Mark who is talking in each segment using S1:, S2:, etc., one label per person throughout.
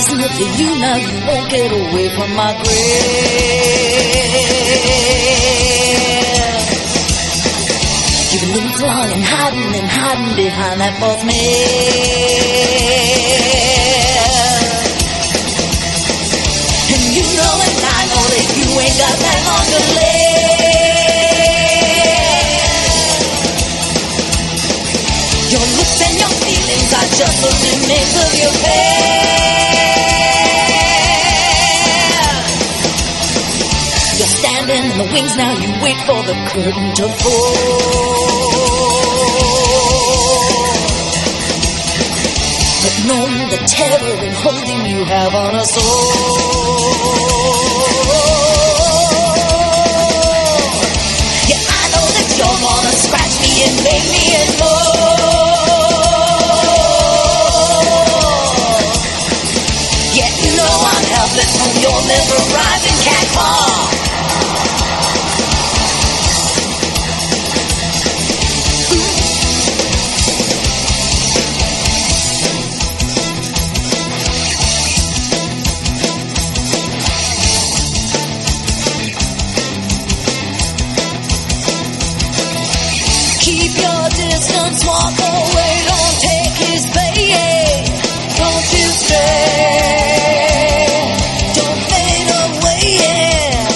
S1: reasonably you now you won't get away from my grave. You've been living so long and hiding behind that false man. And you know and I know that you ain't got that long to live. Your looks and your feelings are just the remains of your past. You're standing in the wings now, you wait for the curtain to fall. But know the terror and holding you have on us all. Yeah, I know that you're gonna scratch me and make me more. Yeah, you know I'm helpless from your mesmerizing cat claw. Walk away, don't take his bait. Don't you stray, don't fade away, yeah.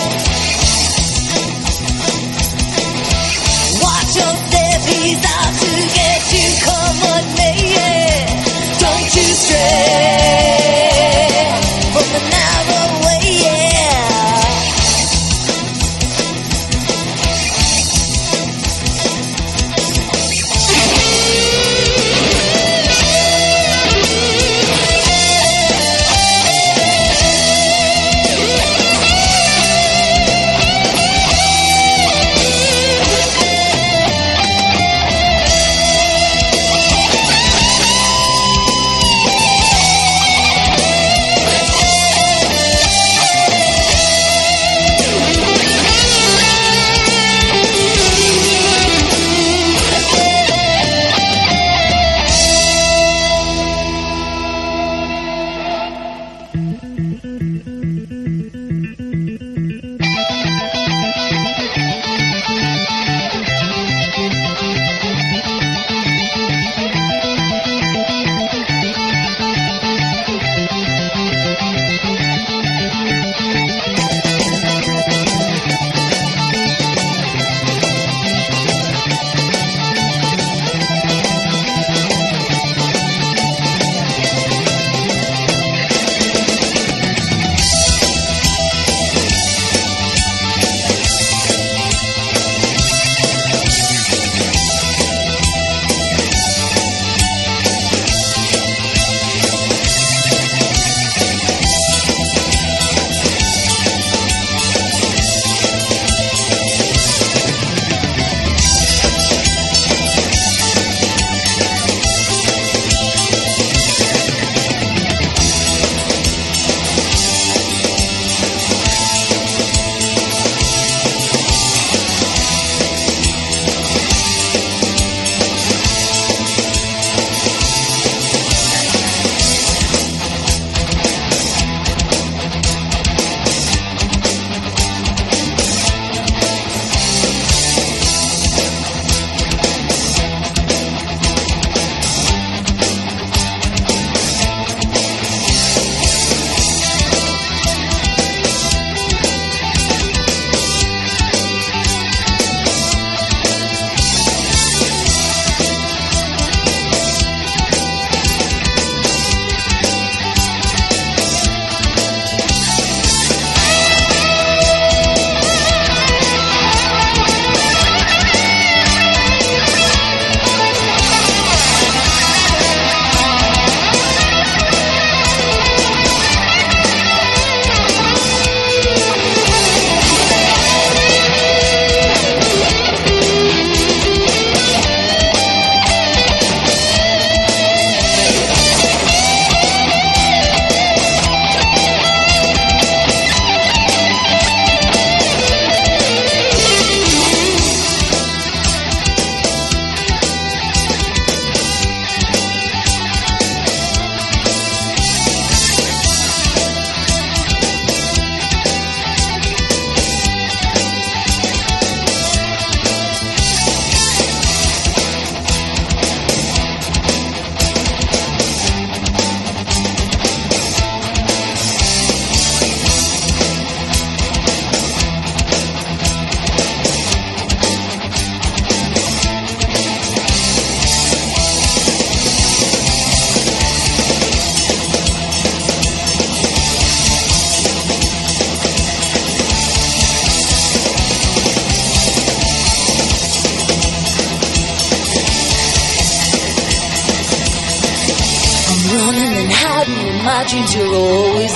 S1: In my dreams you're always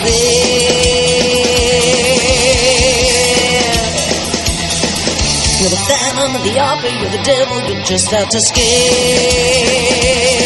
S1: there. You're the Phantom of the Opera, you're the devil, you're just out to scare.